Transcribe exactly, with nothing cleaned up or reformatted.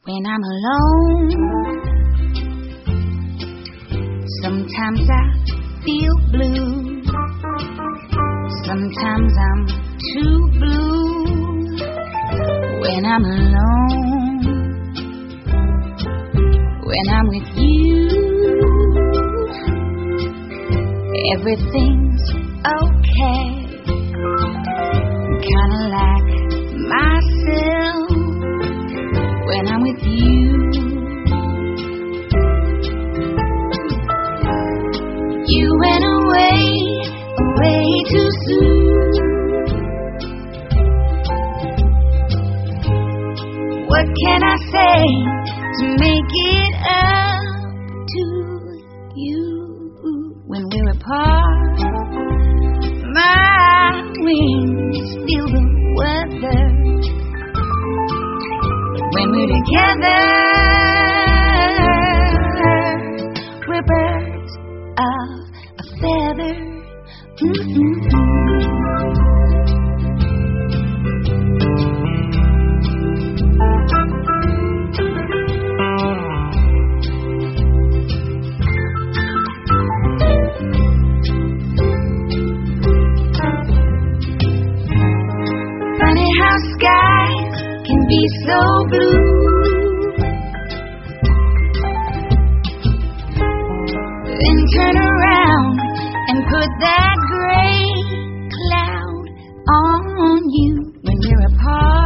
when I'm alone. Sometimes I feel blue. Sometimes I'm too blue when I'm alone. When I'm with you, everything's okay. Kinda like myself when I'm with you. You went away, away too soon. What can I say to make it up to you? When we're apart, my wings feel the weather. When we're together, we're birds of a feather. Mm-mm-mm. Funny how skies can be so blue. Then turn around and put that gray cloud on you when you're apart.